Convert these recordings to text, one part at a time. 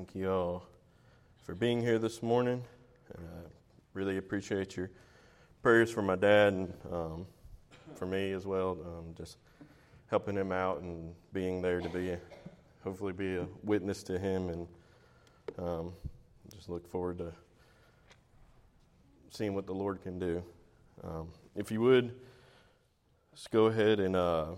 Thank you all for being here this morning. Really appreciate your prayers for my dad and for me as well. Just helping him out and being there to hopefully be a witness to him, and just look forward to seeing what the Lord can do. If you would, just go ahead and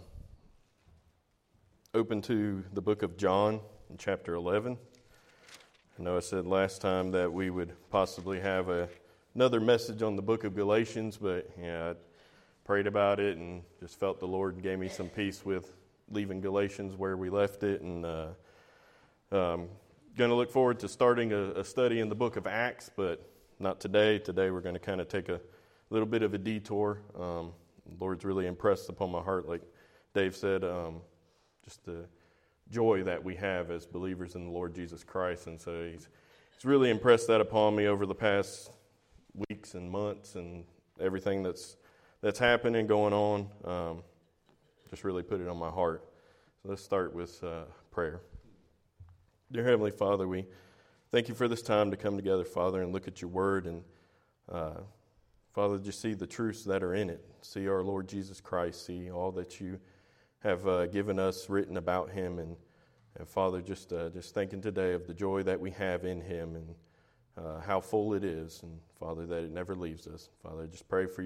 open to the book of John in chapter 11. I know I said last time that we would possibly have another message on the book of Galatians, but I prayed about it and just felt the Lord gave me some peace with leaving Galatians where we left it, and going to look forward to starting a study in the book of Acts, but not today. Today we're going to kind of take a little bit of a detour. The Lord's really impressed upon my heart, like Dave said, just the joy that we have as believers in the Lord Jesus Christ. And so he's really impressed that upon me over the past weeks and months and everything that's happening and going on. Just really put it on my heart. So let's start with prayer. Dear Heavenly Father, we thank you for this time to come together, Father, and look at your word. And Father, just see the truths that are in it. See our Lord Jesus Christ. See all that you have given us written about him, and Father, just thinking today of the joy that we have in him, and how full it is, and Father, that it never leaves us. Father, I just pray for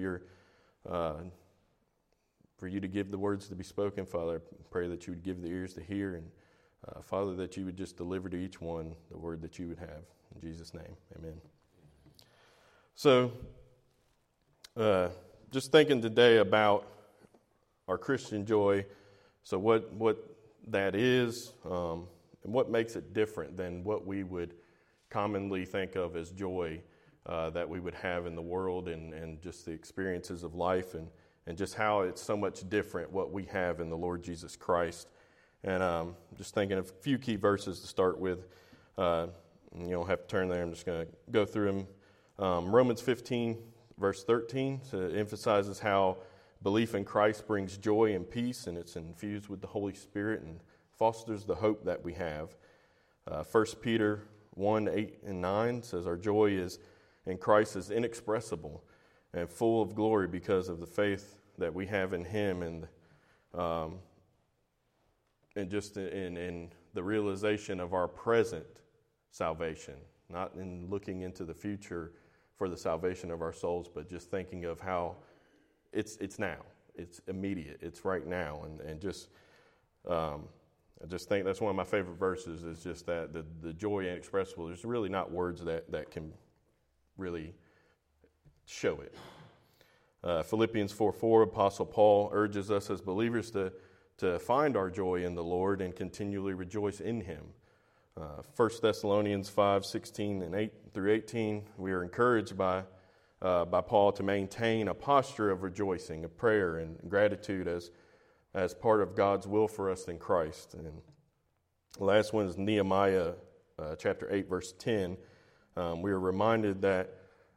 you to give the words to be spoken. Father, I pray that you would give the ears to hear, and Father, that you would just deliver to each one the word that you would have. In Jesus' name, amen. So, just thinking today about our Christian joy. So what that is, and what makes it different than what we would commonly think of as joy that we would have in the world, and just the experiences of life, and just how it's so much different what we have in the Lord Jesus Christ. And just thinking of a few key verses to start with. You don't have to turn there. I'm just going to go through them. Romans 15, verse 13, so it emphasizes how belief in Christ brings joy and peace, and it's infused with the Holy Spirit and fosters the hope that we have. 1 Peter 1, 8 and 9 says our joy is in Christ is inexpressible and full of glory because of the faith that we have in him, and just in the realization of our present salvation, not in looking into the future for the salvation of our souls, but just thinking of how it's now, it's immediate, it's right now, and just I just think that's one of my favorite verses, is just that the joy inexpressible. There's really not words that can really show it. Philippians 4:4, Apostle Paul urges us as believers to find our joy in the Lord and continually rejoice in him. 1 Thessalonians 5:16 and 8 through 18, we are encouraged by Paul to maintain a posture of rejoicing, of prayer and gratitude as part of God's will for us in Christ. And the last one is Nehemiah chapter 8, verse 10. We are reminded that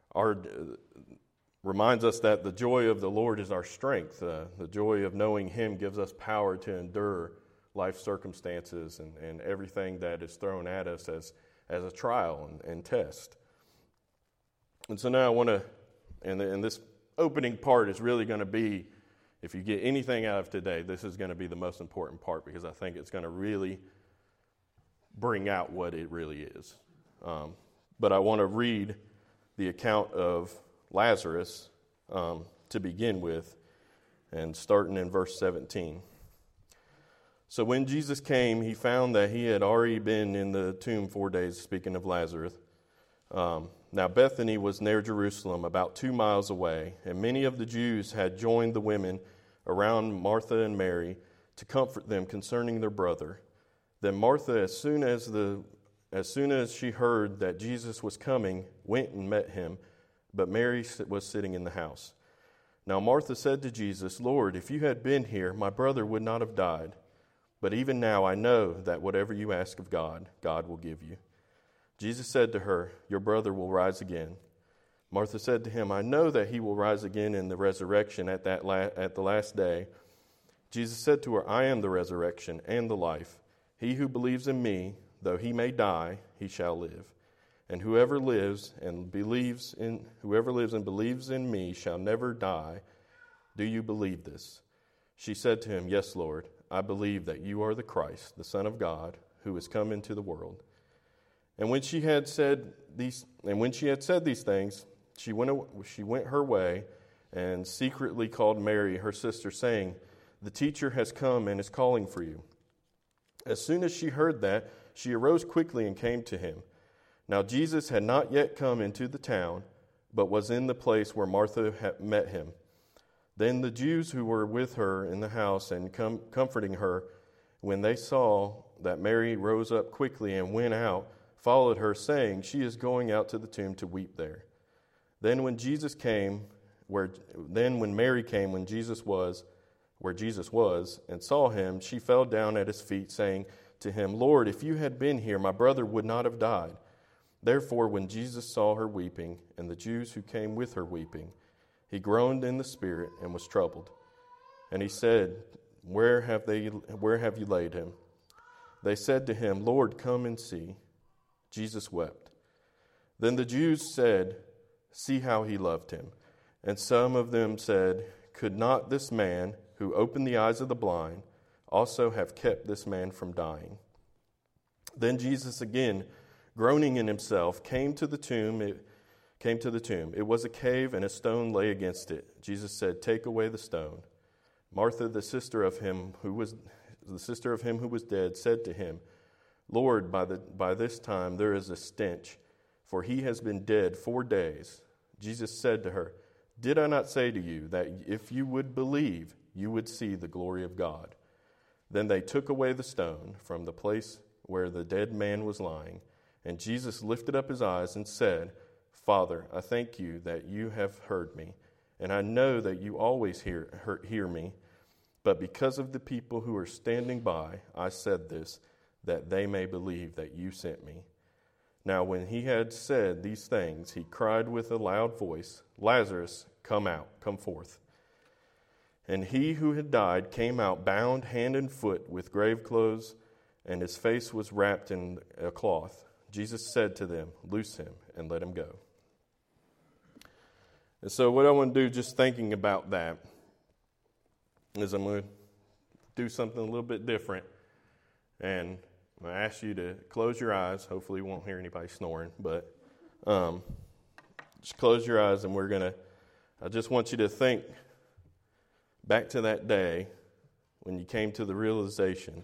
reminds us that the joy of the Lord is our strength. The joy of knowing him gives us power to endure life circumstances and everything that is thrown at us as a trial and test. And so now I want to, and this opening part is really going to be, if you get anything out of today, this is going to be the most important part, because I think it's going to really bring out what it really is. But I want to read the account of Lazarus to begin with, and starting in verse 17. So when Jesus came, he found that he had already been in the tomb 4 days, speaking of Lazarus. Now Bethany was near Jerusalem, about 2 miles away, and many of the Jews had joined the women around Martha and Mary to comfort them concerning their brother. Then Martha, as soon as she heard that Jesus was coming, went and met him, but Mary was sitting in the house. Now Martha said to Jesus, "Lord, if you had been here, my brother would not have died. But even now I know that whatever you ask of God, God will give you." Jesus said to her, "Your brother will rise again." Martha said to him, "I know that he will rise again in the resurrection at the last day." Jesus said to her, "I am the resurrection and the life. He who believes in me, though he may die, he shall live. And whoever lives and believes in me shall never die. Do you believe this?" She said to him, "Yes, Lord, I believe that you are the Christ, the Son of God, who is come into the world." And when she had said these things, she went her way and secretly called Mary, her sister, saying, "The teacher has come and is calling for you." As soon as she heard that, she arose quickly and came to him. Now Jesus had not yet come into the town, but was in the place where Martha had met him. Then the Jews who were with her in the house and comforting her, when they saw that Mary rose up quickly and went out, followed her, saying, "She is going out to the tomb to weep there." Then when Mary came when Jesus was where Jesus was, and saw him, she fell down at his feet, saying to him, "Lord, if you had been here, my brother would not have died." Therefore, when Jesus saw her weeping, and the Jews who came with her weeping, he groaned in the spirit and was troubled. And he said, Where have you laid him?" They said to him, "Lord, come and see." Jesus wept. Then the Jews said, "See how he loved him." And some of them said, "Could not this man, who opened the eyes of the blind, also have kept this man from dying?" Then Jesus, again groaning in himself, came to the tomb. It was a cave, and a stone lay against it. Jesus said, "Take away the stone." Martha, the sister of him who was dead, said to him, "Lord, by this time there is a stench, for he has been dead 4 days." Jesus said to her, "Did I not say to you that if you would believe, you would see the glory of God?" Then they took away the stone from the place where the dead man was lying, and Jesus lifted up his eyes and said, "Father, I thank you that you have heard me, and I know that you always hear me, but because of the people who are standing by, I said this, that they may believe that you sent me." Now when he had said these things, he cried with a loud voice, "Lazarus, come forth." And he who had died came out, bound hand and foot with grave clothes, and his face was wrapped in a cloth. Jesus said to them, "Loose him and let him go." And so what I want to do, just thinking about that, is I'm going to do something a little bit different. And I'm going to ask you to close your eyes. Hopefully you won't hear anybody snoring, but just close your eyes, and I just want you to think back to that day when you came to the realization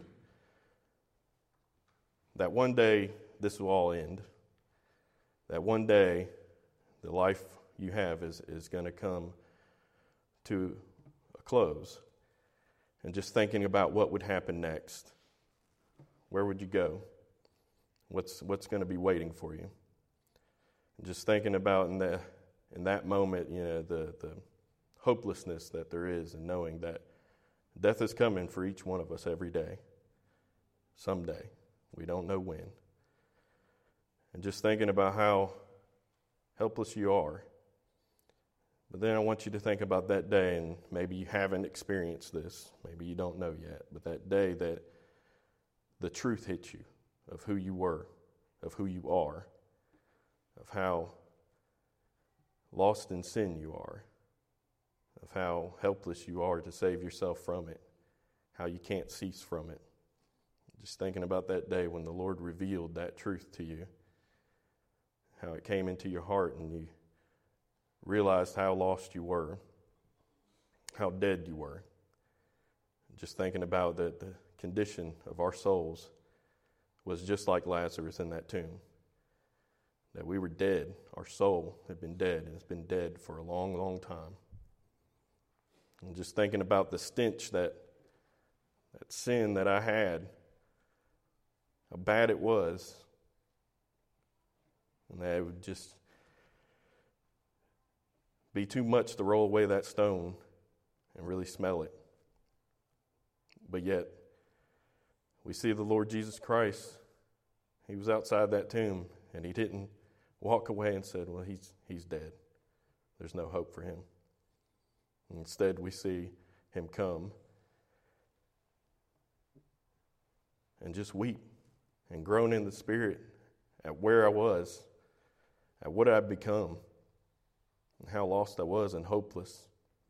that one day this will all end. That one day the life you have is going to come to a close. And just thinking about what would happen next. Where would you go? What's going to be waiting for you? And just thinking about in that moment, the hopelessness that there is, and knowing that death is coming for each one of us every day. Someday. We don't know when. And just thinking about how helpless you are. But then I want you to think about that day, and maybe you haven't experienced this. Maybe you don't know yet. But that day that the truth hits you of who you were, of who you are, of how lost in sin you are, of how helpless you are to save yourself from it, how you can't cease from it. Just thinking about that day when the Lord revealed that truth to you, how it came into your heart and you realized how lost you were, how dead you were. Just thinking about that the condition of our souls was just like Lazarus in that tomb. That we were dead. Our soul had been dead, and it's been dead for a long, long time. And just thinking about the stench that sin that I had, how bad it was, and that it would just be too much to roll away that stone and really smell it. But yet, we see the Lord Jesus Christ. He was outside that tomb, and he didn't walk away and said, "Well, he's dead. There's no hope for him." And instead, we see him come and just weep and grown in the Spirit at where I was, at what I'd become, and how lost I was and hopeless.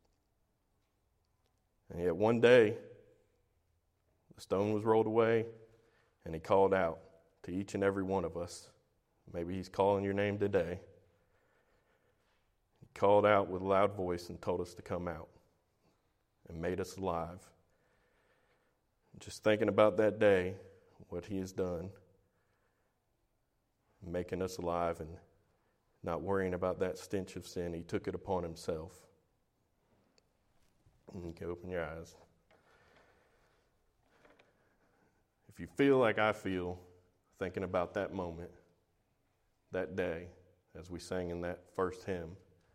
And yet one day, the stone was rolled away, and he called out to each and every one of us. Maybe he's calling your name today. He called out with a loud voice and told us to come out and made us alive. Just thinking about that day, what he has done, making us alive and not worrying about that stench of sin, he took it upon himself. And you can open your eyes. If you feel like I feel, thinking about that moment, that day, as we sang in that first hymn,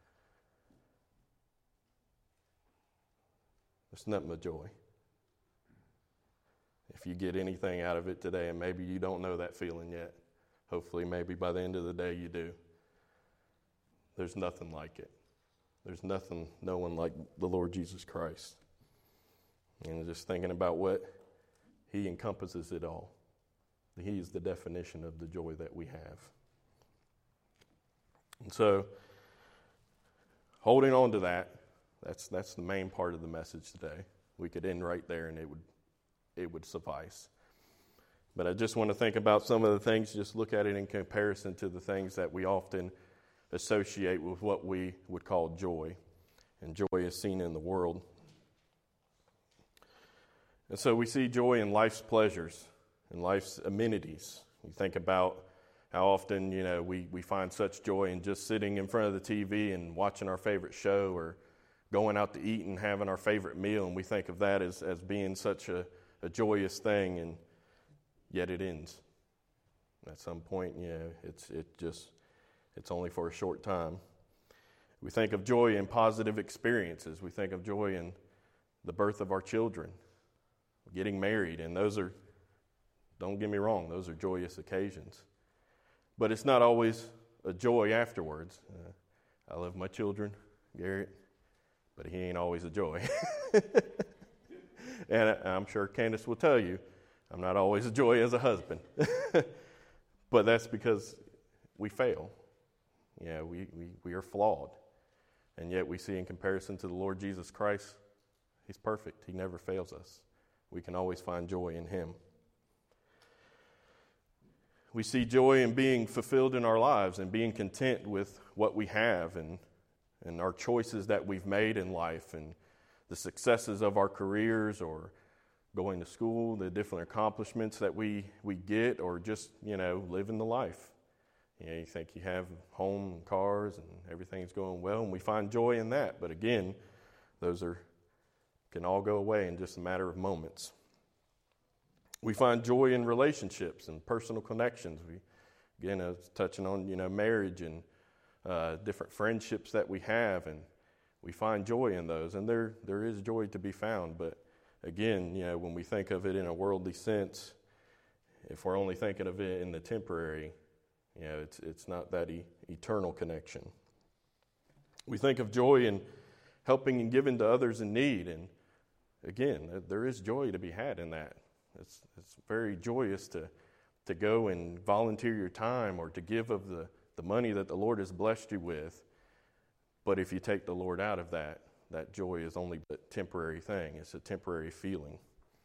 there's nothing but joy. If you get anything out of it today, and maybe you don't know that feeling yet, hopefully maybe by the end of the day you do. There's nothing like it. There's no one like the Lord Jesus Christ. And just thinking about what he encompasses it all. He is the definition of the joy that we have. And so, holding on to that, that's the main part of the message today. We could end right there and it would suffice. But I just want to think about some of the things, just look at it in comparison to the things that we often associate with what we would call joy. And joy is seen in the world. And so we see joy in life's pleasures and life's amenities. We think about how often, we find such joy in just sitting in front of the TV and watching our favorite show, or going out to eat and having our favorite meal, and we think of that as being such a joyous thing, and yet it ends. At some point, it's only for a short time. We think of joy in positive experiences. We think of joy in the birth of our children, getting married, and those are, don't get me wrong, those are joyous occasions. But it's not always a joy afterwards. I love my children, Garrett, but he ain't always a joy. And I'm sure Candace will tell you, I'm not always a joy as a husband. But that's because we fail. We are flawed. And yet we see in comparison to the Lord Jesus Christ, he's perfect. He never fails us. We can always find joy in him. We see joy in being fulfilled in our lives and being content with what we have and our choices that we've made in life and the successes of our careers or going to school, the different accomplishments that we get, or just, living the life. You think you have home and cars and everything's going well, and we find joy in that. But again, those can all go away in just a matter of moments. We find joy in relationships and personal connections. I was touching on, marriage and different friendships that we have, and we find joy in those. And there is joy to be found. But again, when we think of it in a worldly sense, if we're only thinking of it in the temporary, it's not that eternal connection. We think of joy in helping and giving to others in need, and again, there is joy to be had in that. It's very joyous to go and volunteer your time or to give of the money that the Lord has blessed you with. But if you take the Lord out of that joy is only a temporary thing. It's a temporary feeling.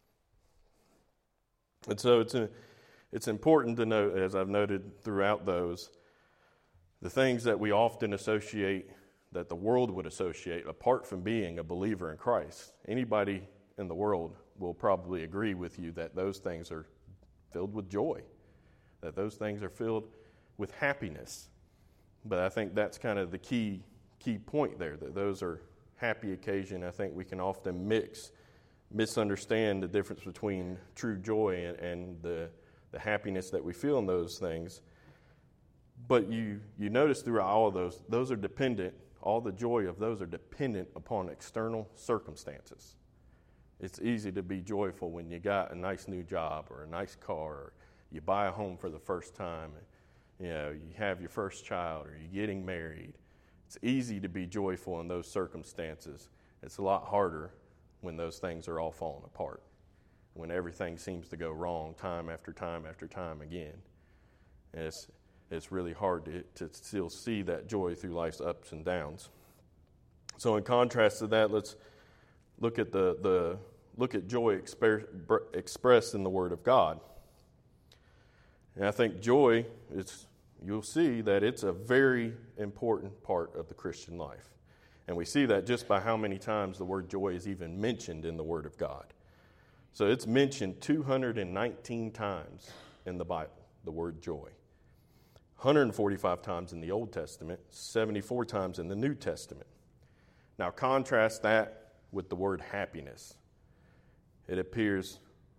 And so it's important to note, as I've noted throughout those, the things that we often associate, that the world would associate, apart from being a believer in Christ. Anybody in the world will probably agree with you that those things are filled with joy, that those things are filled with happiness. But I think that's kind of the key point there, that those are happy occasion. I think we can often misunderstand the difference between true joy and the happiness that we feel in those things. But you notice throughout all of those are dependent, all the joy of those are dependent upon external circumstances. It's easy to be joyful when you got a nice new job or a nice car, or you buy a home for the first time, you have your first child, or you're getting married. It's easy to be joyful in those circumstances. It's a lot harder when those things are all falling apart, when everything seems to go wrong time after time after time again. And it's really hard to still see that joy through life's ups and downs. So in contrast to that, let's look at look at joy expressed in the Word of God. And I think joy, you'll see that it's a very important part of the Christian life. And we see that just by how many times the word joy is even mentioned in the Word of God. So it's mentioned 219 times in the Bible, the word joy. 145 times in the Old Testament, 74 times in the New Testament. Now contrast that with the word happiness. It appears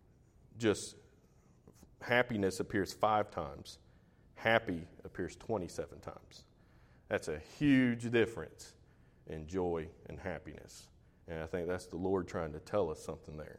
happiness appears 5 times. Happy appears 27 times. That's a huge difference in joy and happiness. And I think that's the Lord trying to tell us something there.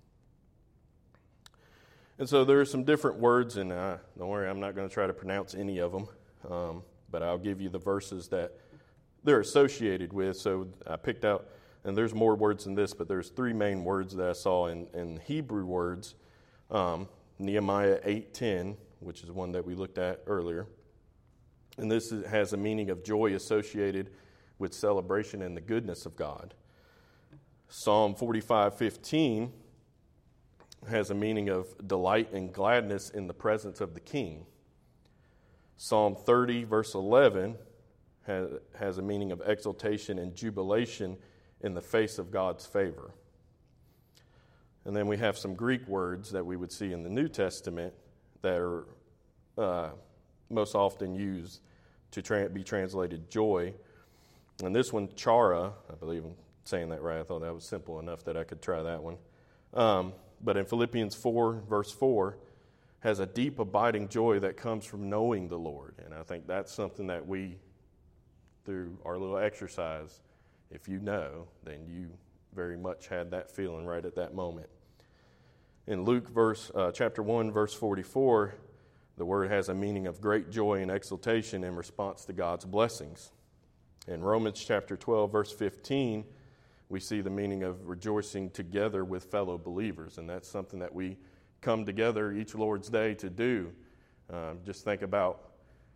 And so there are some different words, and don't worry, I'm not going to try to pronounce any of them, but I'll give you the verses that they're associated with. So I picked out, and there's more words than this, but there's 3 main words that I saw in Hebrew words. Nehemiah 8:10, which is one that we looked at earlier. And this has a meaning of joy associated with celebration and the goodness of God. Psalm 45:15 has a meaning of delight and gladness in the presence of the King. Psalm 30, verse 11, has a meaning of exultation and jubilation in the face of God's favor. And then we have some Greek words that we would see in the New Testament that are most often used to be translated joy. And this one, chara, I believe I'm saying that right. I thought that was simple enough that I could try that one. But in Philippians 4, verse 4, has a deep abiding joy that comes from knowing the Lord. And I think that's something that we, through our little exercise, if you know, then you very much had that feeling right at that moment. In Luke chapter 1, verse 44, the word has a meaning of great joy and exultation in response to God's blessings. In Romans chapter 12, verse 15, we see the meaning of rejoicing together with fellow believers, and that's something that we come together each Lord's Day to do. Just think about,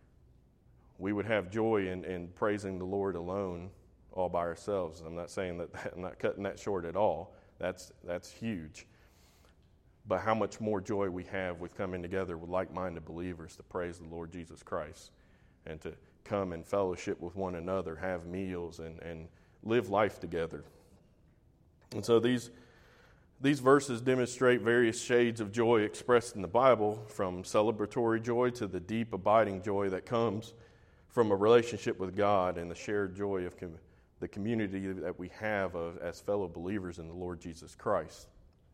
we would have joy in praising the Lord alone all by ourselves. I'm not saying that, I'm not cutting that short at all. That's huge. But how much more joy we have with coming together with like-minded believers to praise the Lord Jesus Christ and to come and fellowship with one another, have meals, and live life together. And so these verses demonstrate various shades of joy expressed in the Bible, from celebratory joy to the deep, abiding joy that comes from a relationship with God and the shared joy of the community that we have as fellow believers in the Lord Jesus Christ.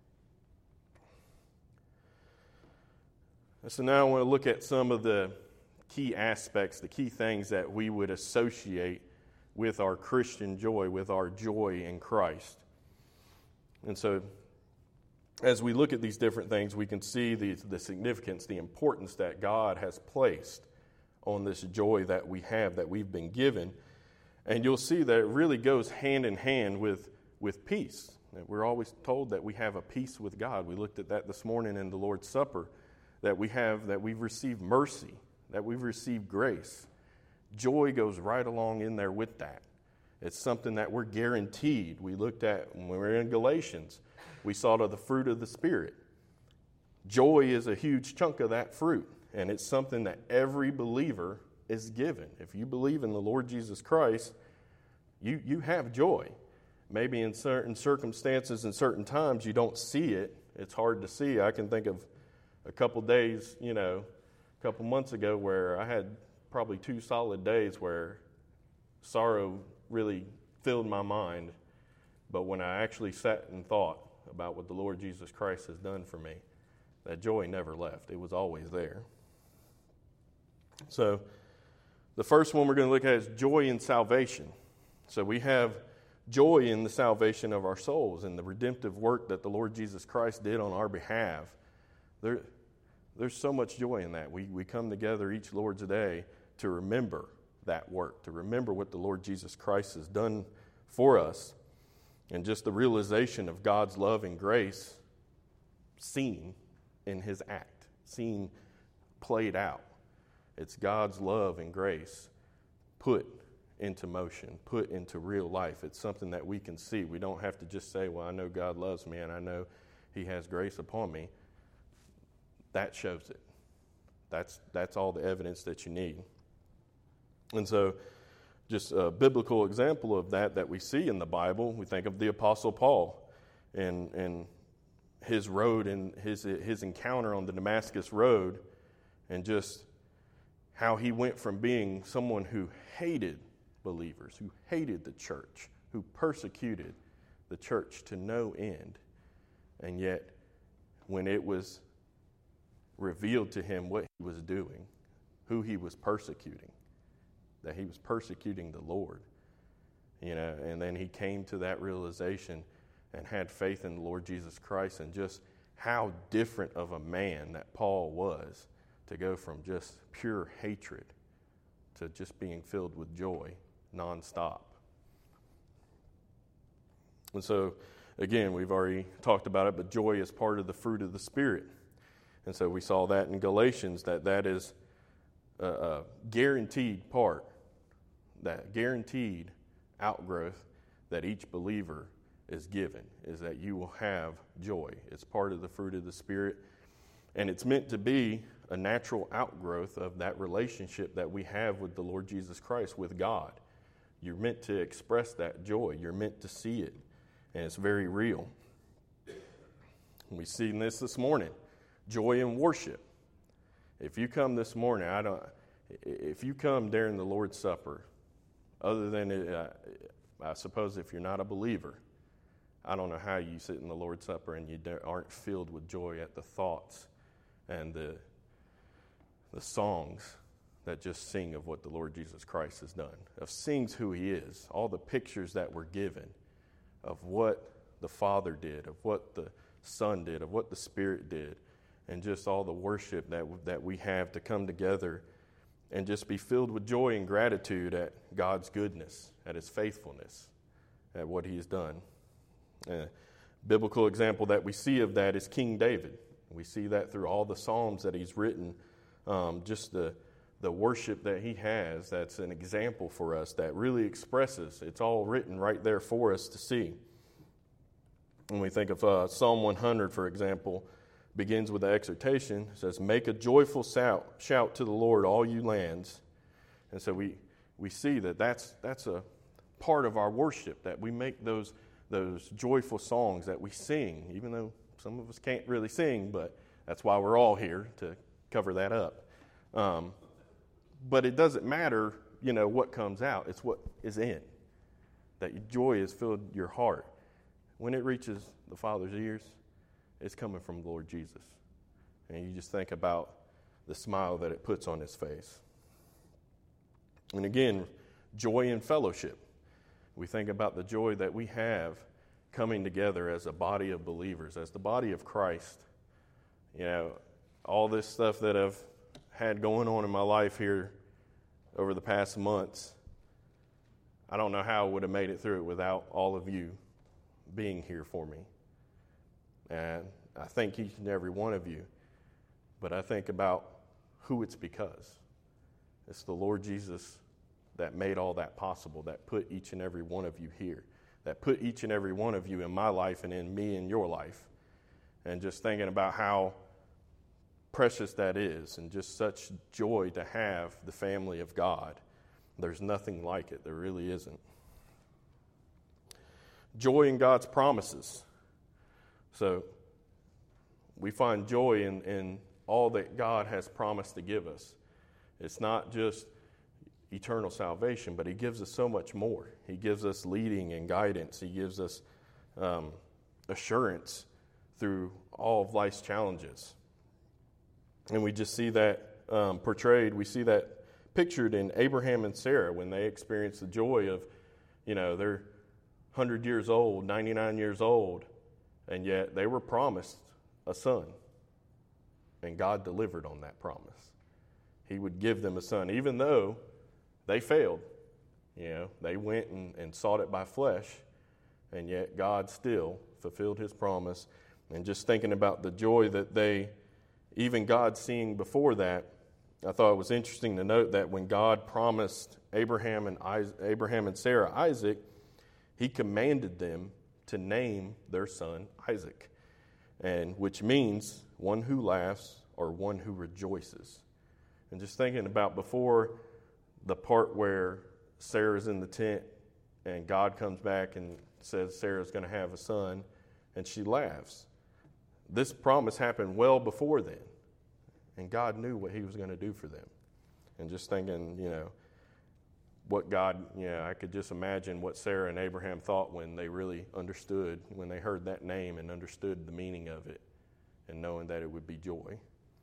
So now I want to look at some of the key aspects, the key things that we would associate with our Christian joy, with our joy in Christ. And so as we look at these different things, we can see the significance, the importance that God has placed on this joy that we have, that we've been given. And you'll see that it really goes hand in hand with peace. We're always told that we have a peace with God. We looked at that this morning in the Lord's Supper, that we've received mercy, that we've received grace. Joy goes right along in there with that. It's something that we're guaranteed. We looked at when we were in Galatians. We saw the fruit of the Spirit. Joy is a huge chunk of that fruit, and it's something that every believer is given. If you believe in the Lord Jesus Christ, you have joy. Maybe in certain circumstances and certain times you don't see it. It's hard to see. I can think of a couple days, a couple months ago where I had probably 2 solid days where sorrow really filled my mind. But when I actually sat and thought about what the Lord Jesus Christ has done for me, that joy never left. It was always there. So the first one we're going to look at is joy in salvation. So we have joy in the salvation of our souls and the redemptive work that the Lord Jesus Christ did on our behalf. There's so much joy in that. We come together each Lord's Day to remember that work, to remember what the Lord Jesus Christ has done for us, and just the realization of God's love and grace seen in his act, seen played out. It's God's love and grace put into motion, put into real life. It's something that we can see. We don't have to just say, well, I know God loves me and I know he has grace upon me. That shows it. That's all the evidence that you need. And so just a biblical example of that we see in the Bible, we think of the Apostle Paul and his road and his encounter on the Damascus Road, and just how he went from being someone who hated believers, who hated the church, who persecuted the church to no end. And yet, when it was revealed to him what he was doing, who he was persecuting, that he was persecuting the Lord, and then he came to that realization and had faith in the Lord Jesus Christ, and just how different of a man that Paul was, to go from just pure hatred to just being filled with joy nonstop. And so, again, we've already talked about it, but joy is part of the fruit of the Spirit. And so we saw that in Galatians, that is a guaranteed part, that guaranteed outgrowth that each believer is given, is that you will have joy. It's part of the fruit of the Spirit, and it's meant to be a natural outgrowth of that relationship that we have with the Lord Jesus Christ, with God. You're meant to express that joy. You're meant to see it, and it's very real. We've seen this morning, joy in worship. If you come this morning, if you come during the Lord's Supper, other than I suppose if you're not a believer, I don't know how you sit in the Lord's Supper and you aren't filled with joy at the thoughts and the songs that just sing of what the Lord Jesus Christ has done, of sings who he is, all the pictures that were given of what the Father did, of what the Son did, of what the Spirit did, and just all the worship that we have to come together and just be filled with joy and gratitude at God's goodness, at his faithfulness, at what he has done. A biblical example that we see of that is King David. We see that through all the Psalms that he's written, just the worship that he has. That's an example for us that really expresses. It's all written right there for us to see. When we think of Psalm 100, for example, begins with the exhortation. It says, "Make a joyful shout to the Lord, all you lands." And so we see that's a part of our worship, that we make those joyful songs that we sing, even though some of us can't really sing, but that's why we're all here, to cover that up. But it doesn't matter, what comes out. It's what is in. That your joy has filled your heart. When it reaches the Father's ears, it's coming from the Lord Jesus. And you just think about the smile that it puts on his face. And again, joy in fellowship. We think about the joy that we have coming together as a body of believers, as the body of Christ. All this stuff that I've had going on in my life here over the past months, I don't know how I would have made it through it without all of you being here for me. And I thank each and every one of you. But I think about who it's because. It's the Lord Jesus that made all that possible, that put each and every one of you here, that put each and every one of you in my life and in me in your life. And just thinking about how precious that is, and just such joy to have the family of God. There's nothing like it. There really isn't. Joy in God's promises. So we find joy in all that God has promised to give us. It's not just eternal salvation, but he gives us so much more. He gives us leading and guidance. He gives us assurance through all of life's challenges. And we just see that portrayed. We see that pictured in Abraham and Sarah when they experienced the joy of, they're 100 years old, 99 years old, and yet they were promised a son. And God delivered on that promise. He would give them a son, even though they failed. They went and sought it by flesh, and yet God still fulfilled his promise And just thinking about the joy that even God seeing before that, I thought it was interesting to note that when God promised Abraham and Sarah Isaac, he commanded them to name their son Isaac, and which means one who laughs or one who rejoices. And just thinking about before the part where Sarah's in the tent and God comes back and says Sarah's going to have a son, and she laughs. This promise happened well before then, and God knew what he was going to do for them. And just thinking, what God, I could just imagine what Sarah and Abraham thought when they really understood, when they heard that name and understood the meaning of it, and knowing that it would be joy.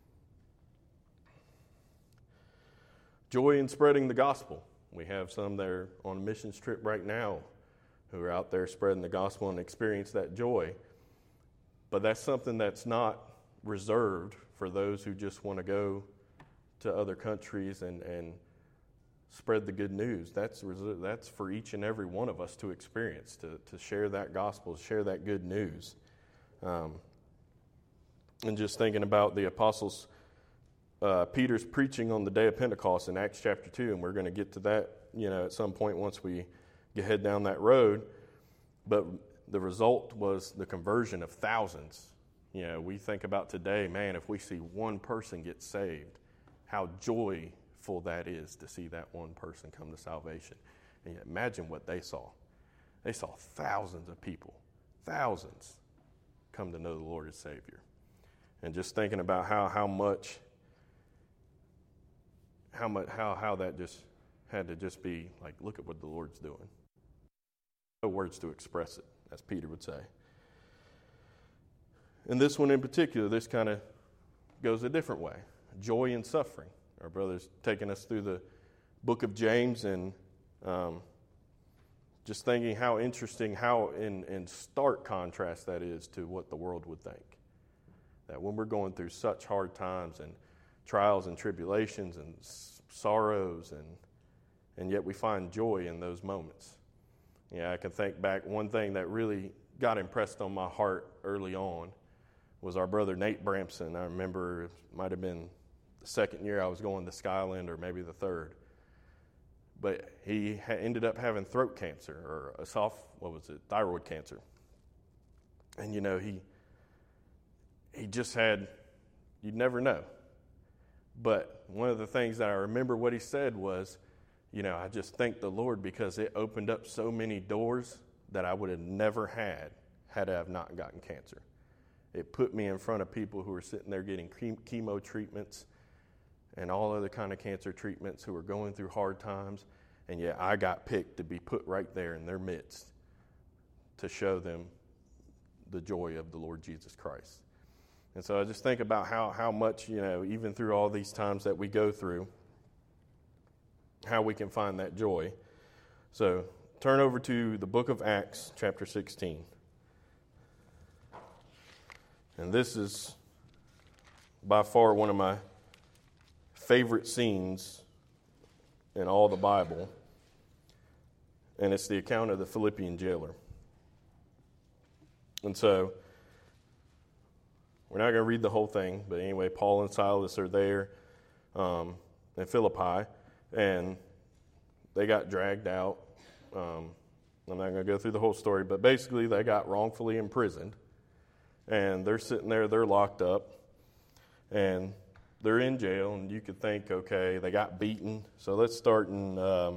Joy in spreading the gospel. We have some that are on a missions trip right now who are out there spreading the gospel and experience that joy. But that's something that's not reserved for those who just want to go to other countries and spread the good news. That's for each and every one of us to experience, to share that gospel, share that good news. And just thinking about the apostles, Peter's preaching on the day of Pentecost in Acts chapter 2, and we're going to get to that, at some point once we head down that road. But the result was the conversion of thousands. We think about today, man, if we see one person get saved, how joyful that is to see that one person come to salvation. And imagine what they saw. They saw thousands of people, thousands, come to know the Lord as Savior. And just thinking about how that just had to just be like, look at what the Lord's doing. No words to express it, as Peter would say. And this one in particular, this kind of goes a different way. Joy in suffering. Our brother's taking us through the book of James, and just thinking how interesting, how in stark contrast that is to what the world would think. That when we're going through such hard times and trials and tribulations and sorrows, and yet we find joy in those moments. I can think back, one thing that really got impressed on my heart early on was our brother Nate Bramson. I remember it might have been the second year I was going to Skyland, or maybe the third. But he ended up having throat cancer, or thyroid cancer. And he just had, you'd never know. But one of the things that I remember what he said was, I just thank the Lord because it opened up so many doors that I would have never had I have not gotten cancer. It put me in front of people who were sitting there getting chemo treatments and all other kind of cancer treatments, who were going through hard times. And yet I got picked to be put right there in their midst to show them the joy of the Lord Jesus Christ. And so I just think about how much, even through all these times that we go through, how we can find that joy. So turn over to the book of Acts, chapter 16. And this is by far one of my favorite scenes in all the Bible. And it's the account of the Philippian jailer. And so we're not going to read the whole thing, but anyway, Paul and Silas are there in Philippi, and they got dragged out. I'm not going to go through the whole story, but basically they got wrongfully imprisoned, and they're sitting there, they're locked up, and they're in jail, and you could think, okay, they got beaten. So let's start in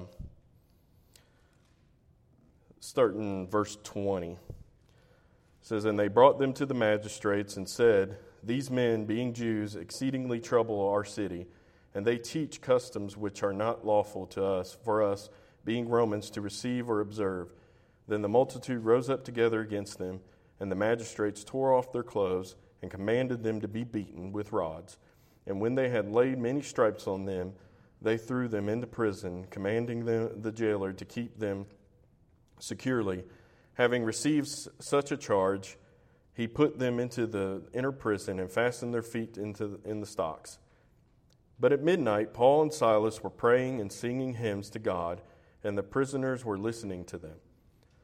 verse 20. It says, "And they brought them to the magistrates and said, These men, being Jews, exceedingly trouble our city, and they teach customs which are not lawful for us, being Romans, to receive or observe. Then the multitude rose up together against them, and the magistrates tore off their clothes and commanded them to be beaten with rods. And when they had laid many stripes on them, they threw them into prison, commanding the jailer to keep them securely. Having received such a charge, he put them into the inner prison and fastened their feet in the stocks. But at midnight, Paul and Silas were praying and singing hymns to God, and the prisoners were listening to them.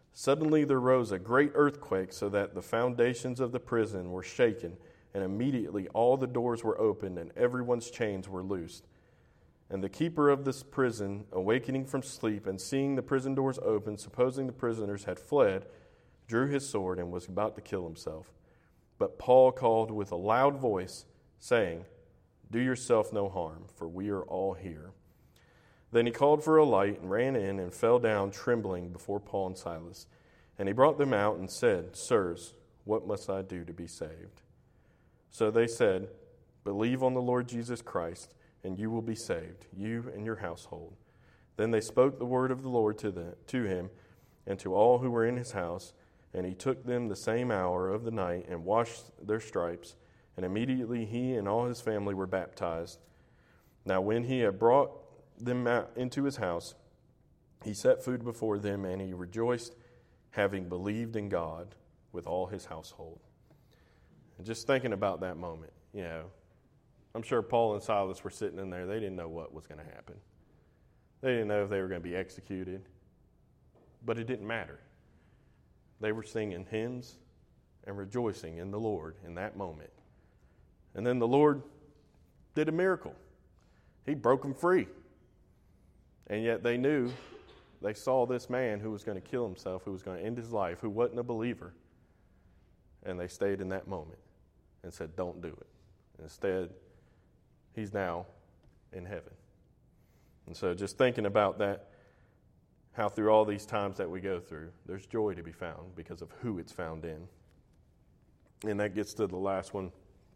Suddenly there rose a great earthquake, so that the foundations of the prison were shaken, and immediately all the doors were opened, and everyone's chains were loosed. And the keeper of this prison, awakening from sleep and seeing the prison doors open, supposing the prisoners had fled, drew his sword and was about to kill himself. But Paul called with a loud voice, saying, "Do yourself no harm, for we are all here." Then he called for a light and ran in and fell down trembling before Paul and Silas. And he brought them out and said, "Sirs, what must I do to be saved?" So they said, "Believe on the Lord Jesus Christ, and you will be saved, you and your household." Then they spoke the word of the Lord to him and to all who were in his house. And he took them the same hour of the night and washed their stripes. And immediately he and all his family were baptized. Now when he had brought them out into his house, he set food before them, and he rejoiced, having believed in God with all his household. And just thinking about that moment, I'm sure Paul and Silas were sitting in there. They didn't know what was going to happen. They didn't know if they were going to be executed, but it didn't matter. They were singing hymns and rejoicing in the Lord in that moment. And then the Lord did a miracle. He broke them free. And yet they saw this man who was going to kill himself, who was going to end his life, who wasn't a believer. And they stayed in that moment and said, "Don't do it." Instead, he's now in heaven. And so just thinking about that, how through all these times that we go through, there's joy to be found because of who it's found in. And that gets to the last one,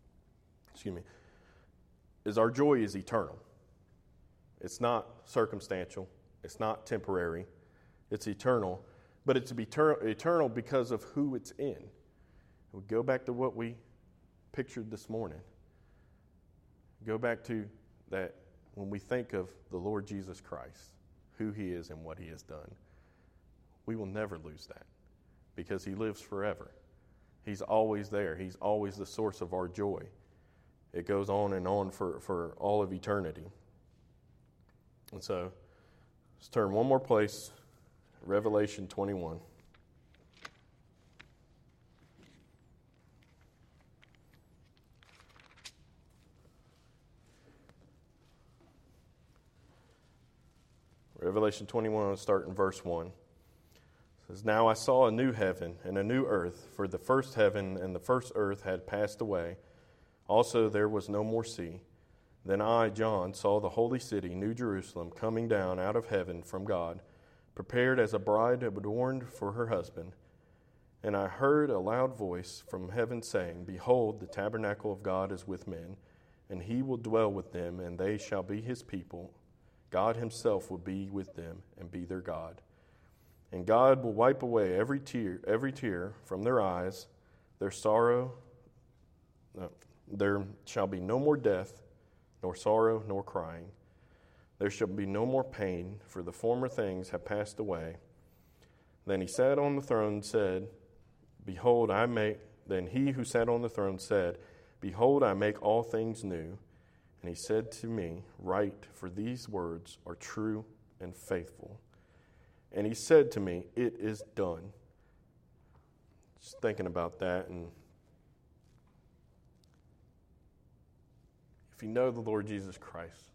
is our joy is eternal. It's not circumstantial. It's not temporary. It's eternal. But it's eternal because of who it's in. We go back to what we pictured this morning. Go back to that when we think of the Lord Jesus Christ, who he is and what he has done, we will never lose that because he lives forever. He's always there. He's always the source of our joy. It goes on and on for all of eternity. And so, let's turn one more place, Revelation 21. Revelation 21, I'll start in verse 1. It says, "Now I saw a new heaven and a new earth, for the first heaven and the first earth had passed away. Also there was no more sea. Then I, John, saw the holy city, New Jerusalem, coming down out of heaven from God, prepared as a bride adorned for her husband. And I heard a loud voice from heaven saying, 'Behold, the tabernacle of God is with men, and he will dwell with them, and they shall be his people. God himself will be with them and be their God. And God will wipe away every tear from their eyes. There shall be no more death, nor sorrow, nor crying. There shall be no more pain, for the former things have passed away.' Then he sat on the throne said, Behold, Then he who sat on the throne said, 'Behold, I make all things new.' And he said to me, 'Write, for these words are true and faithful.' And he said to me, 'It is done.'" Just thinking about that, and if you know the Lord Jesus Christ,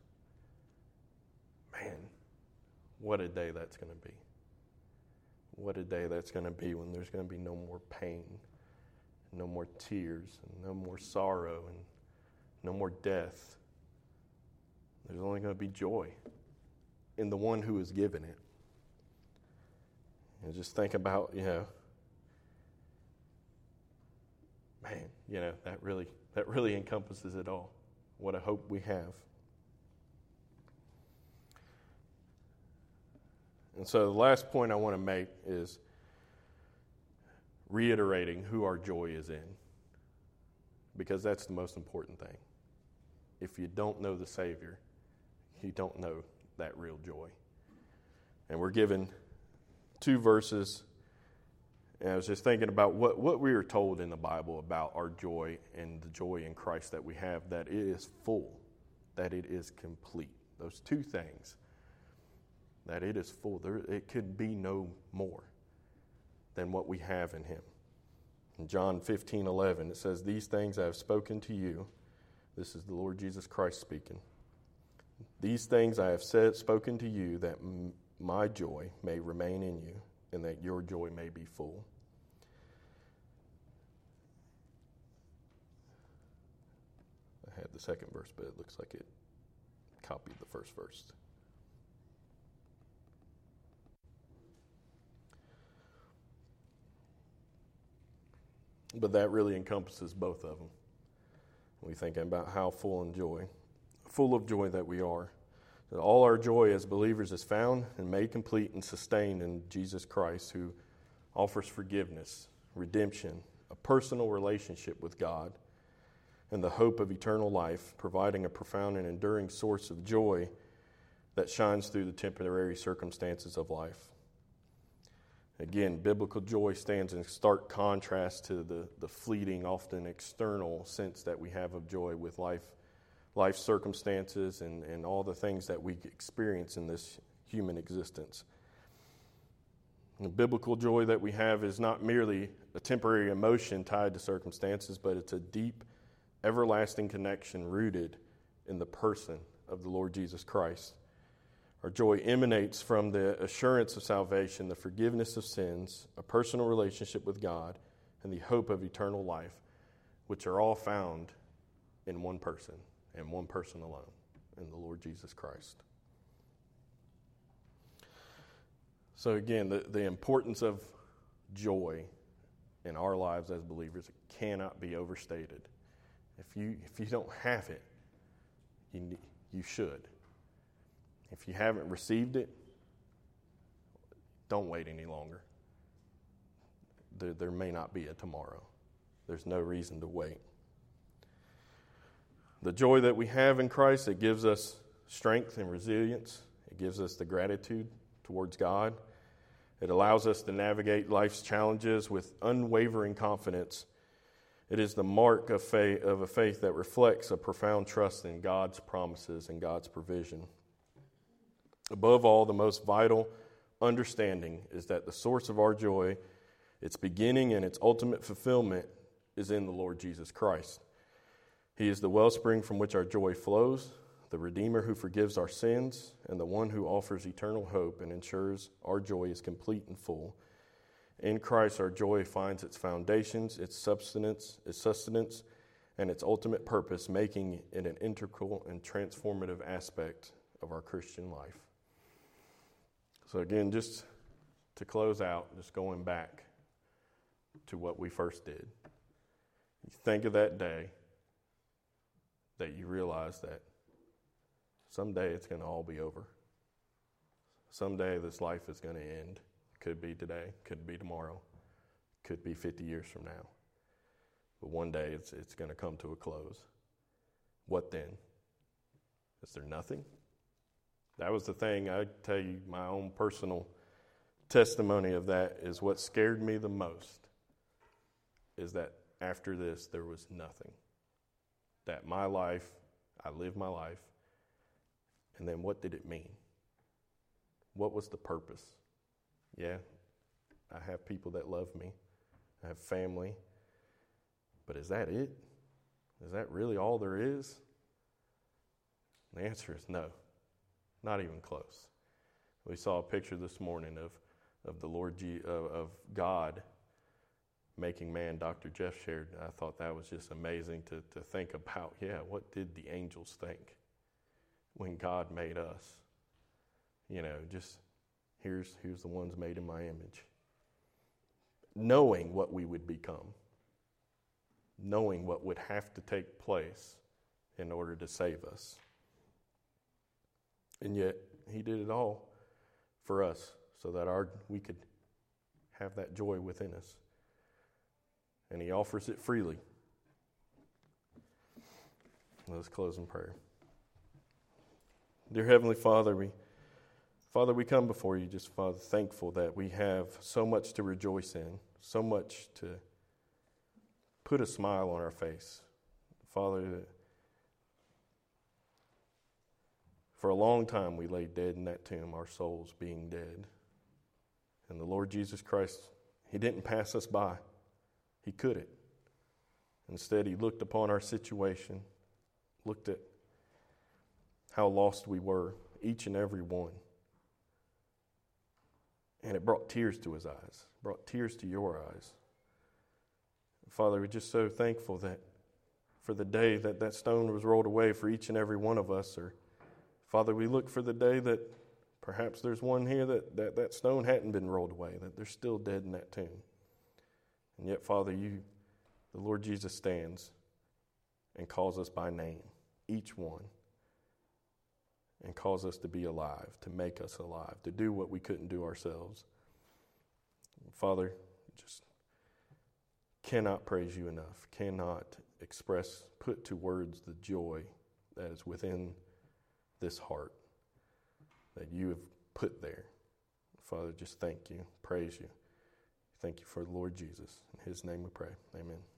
man, what a day that's going to be. What a day that's going to be when there's going to be no more pain, no more tears, and no more sorrow, and no more death. There's only going to be joy in the one who has given it. And just think about, that really encompasses it all. What a hope we have. And so the last point I want to make is reiterating who our joy is in, because that's the most important thing. If you don't know the Savior, you don't know that real joy. And we're given 2 verses, and I was just thinking about what we are told in the Bible about our joy and the joy in Christ that we have, that it is full, that it is complete. Those 2 things, that it is full. It could be no more. than what we have in him. In John 15:11, it says, "These things I have spoken to you." This is the Lord Jesus Christ speaking. "These things I have spoken to you, that my joy may remain in you, and that your joy may be full." I had the second verse, but it looks like it copied the first verse. But that really encompasses both of them. We think about how full of joy that we are. That all our joy as believers is found and made complete and sustained in Jesus Christ, who offers forgiveness, redemption, a personal relationship with God, and the hope of eternal life, providing a profound and enduring source of joy that shines through the temporary circumstances of life. Again, biblical joy stands in stark contrast to the fleeting, often external sense that we have of joy with life circumstances and all the things that we experience in this human existence. The biblical joy that we have is not merely a temporary emotion tied to circumstances, but it's a deep, everlasting connection rooted in the person of the Lord Jesus Christ. Our joy emanates from the assurance of salvation, the forgiveness of sins, a personal relationship with God, and the hope of eternal life, which are all found in one person and one person alone, in the Lord Jesus Christ. So again, the importance of joy in our lives as believers cannot be overstated. If you don't have it, you should. If you haven't received it, don't wait any longer. There may not be a tomorrow. There's no reason to wait. The joy that we have in Christ, it gives us strength and resilience. It gives us the gratitude towards God. It allows us to navigate life's challenges with unwavering confidence. It is the mark of a faith that reflects a profound trust in God's promises and God's provision. Above all, the most vital understanding is that the source of our joy, its beginning and its ultimate fulfillment, is in the Lord Jesus Christ. He is the wellspring from which our joy flows, the Redeemer who forgives our sins, and the one who offers eternal hope and ensures our joy is complete and full. In Christ, our joy finds its foundations, its sustenance, and its ultimate purpose, making it an integral and transformative aspect of our Christian life. So again, just to close out, just going back to what we first did. You think of that day that you realize that someday it's going to all be over. Someday this life is going to end. Could be today, could be tomorrow, could be 50 years from now. But one day it's going to come to a close. What then? Is there nothing? That was the thing. I tell you, my own personal testimony of that is what scared me the most, is that after this there was nothing. That my life, I lived my life, and then what did it mean? What was the purpose? Yeah, I have people that love me. I have family. But is that it? Is that really all there is? The answer is no. Not even close. We saw a picture this morning of the Lord of God making man. Dr. Jeff shared. I thought that was just amazing to think about. Yeah, what did the angels think when God made us? Just here's the ones made in my image. Knowing what we would become. Knowing what would have to take place in order to save us. And yet, he did it all for us so that we could have that joy within us. And he offers it freely. Let's close in prayer. Dear Heavenly Father, we come before you just, Father, thankful that we have so much to rejoice in, so much to put a smile on our face. Father, for a long time we lay dead in that tomb, our souls being dead. And the Lord Jesus Christ, He didn't pass us by. He couldn't. Instead, he looked upon our situation, looked at how lost we were, each and every one. And it brought tears to his eyes, brought tears to your eyes. Father, we're just so thankful that for the day that that stone was rolled away for each and every one of us. Or, Father, we look for the day that perhaps there's one here that stone hadn't been rolled away, that they're still dead in that tomb. And yet, Father, the Lord Jesus stands and calls us by name, each one, and calls us to be alive, to make us alive, to do what we couldn't do ourselves. Father, just cannot praise you enough, cannot put to words the joy that is within this heart that you have put there. Father, just thank you, praise you. Thank you for the Lord Jesus. In his name we pray. Amen.